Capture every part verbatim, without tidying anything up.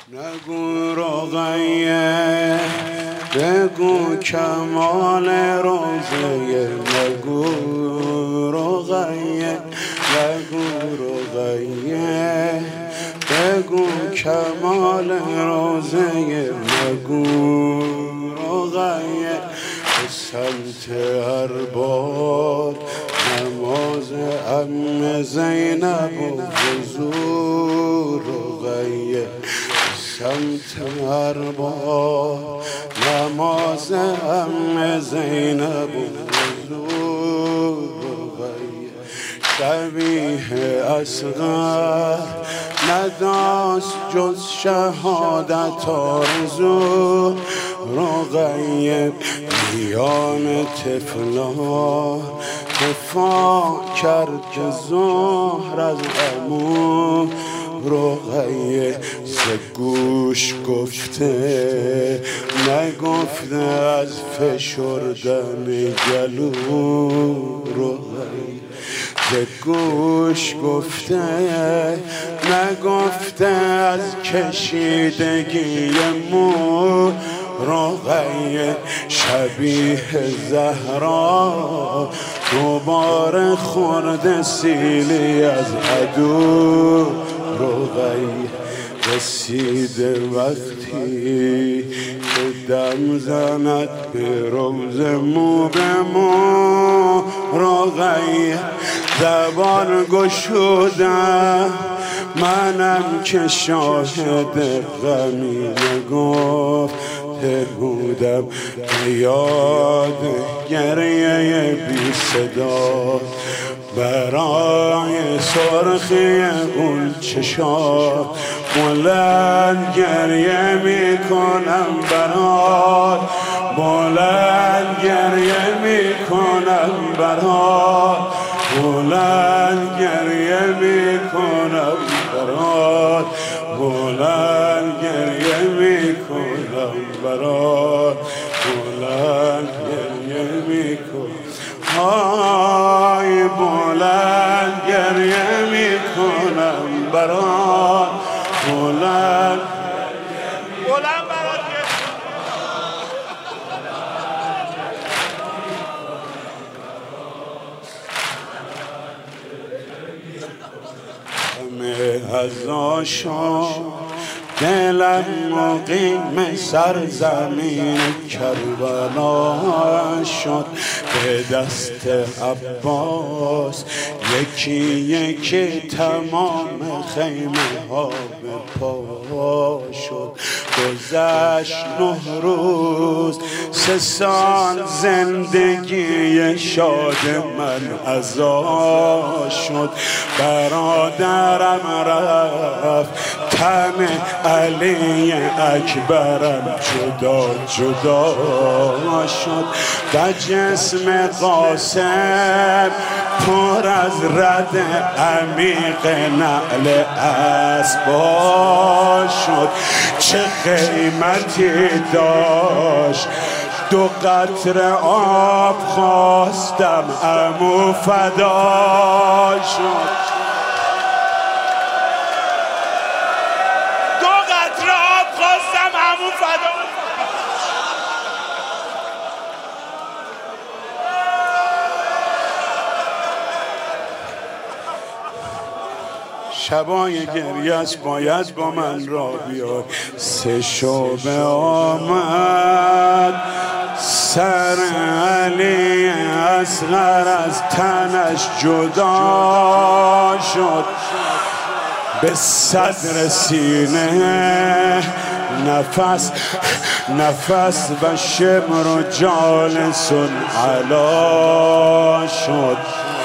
نگو رقیه بگو کمال روزه، نگو رقیه نگو رقیه بگو کمال روزه، نگو رقیه به سمت ارباب نماز ام زینب و حضور رقیه، سمت ارباب نماز ام زینب و حضور رقیه، شبیه اصغر نداشت جز شهادت آرزو رقیه، میان طفلا دفاع کرد که زهر از عمو رقیه، ز گوش گفته نگفته از فشردن گلو رقیه، ز گوش گفته نگفته از کشیدگی مو رقیه، شبیه زهرا دوباره خورده سیلی از عدو رقیه، رسیده وقتی که دم زند به روز مو به مو رقیه، زبان گشودم منم که شاهد غمی نگفته بودم، یاد گریه بی صدا برای سرخی اون چشات بلند گریه می کنم برات، بلند گریه می کنم برات، بلند گریه می کنم برات، بلند گریه می کنم برات، بلند گریه می کنم، های بلند گریه می کنم برات، بلند بلند برات همه از آشان دلم مقیم سرزمین کربلا شد، به دست عباس یکی یکی تمام خیمه ها به پا شد، گذشت نه روز سه سال زندگی شاد من عزا شد، برادرم رفت تن علی اکبرم جدا جدا شد، و جسم قاسم پر از رد عمیق نعل اسبا شد، چه قیمتی داشت دو قطره آب خواستم عمو فدا شد، شبای گریه‌اش باید با من را بیاد، سه شعبه آمد سر علی اصغر از تنش جدا شد، به صدر سینه نفس نفس و شمر و جالسون علا شد،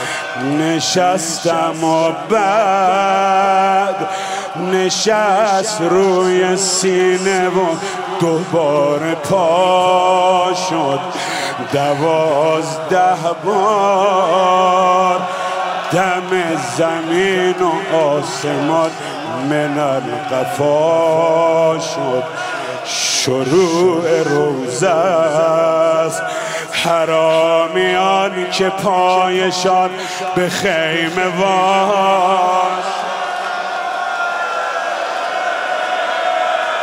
نشستم و بعد نشست روی سینه و دوباره پا شد، دوازده بار دم زمین و آسمان من القفا شد، شروع روزه است حرامیان که پایشان به خیمه واش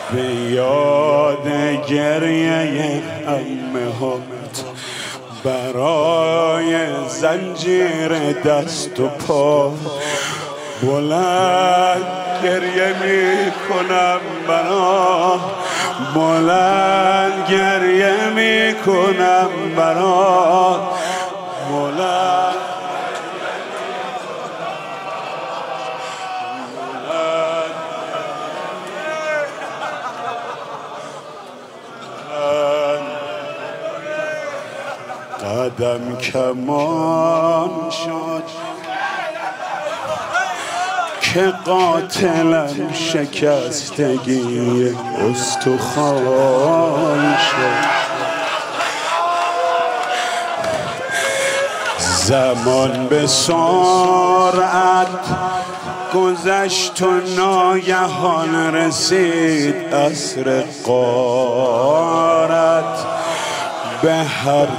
به یاد گریه عمهات برای زنجیر دست و پا بلند گریه می کنم برا بلند گریه می کنم برا بلند قدم کمان شد که قاتلم شکستگی استخوان شد زمان به سرعت گذشت و ناگهان رسید عصر غارت به هر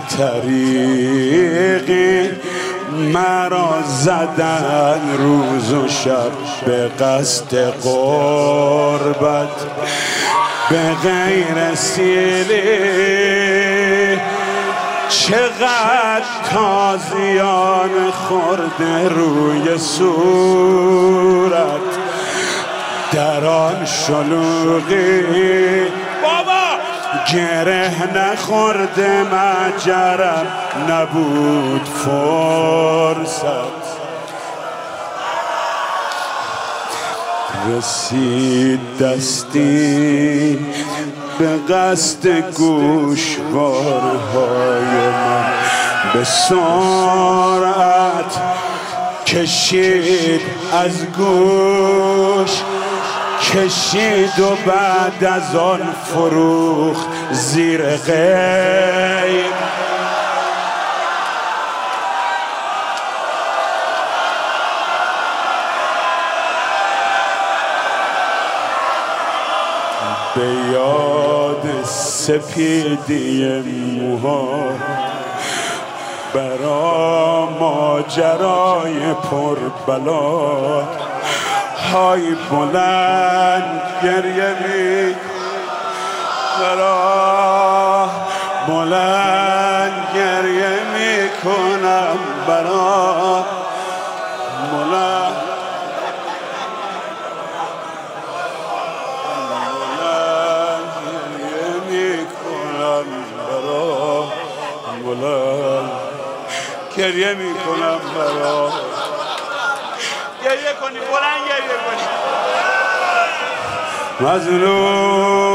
طریقی مرا زدن روز و شب به قصد قربت به غیر سیلی چقدر تازیان خورده روی صورت در آن شلوغی گره نخورده مجرم نبود فرصت رسید دستی به قصد گوشوارهای من به سرعت کشید از گوش کشید و بعد از آن فروخت زیر غیب به یاد سپیدی موها برا ماجرای پربلا های بلند گریه می برا بلند گریه می کنم برا بلند بلند گریه می کنم برا بلند گریه می کنم برا گریه کنی بلند گریه کنی مظلوم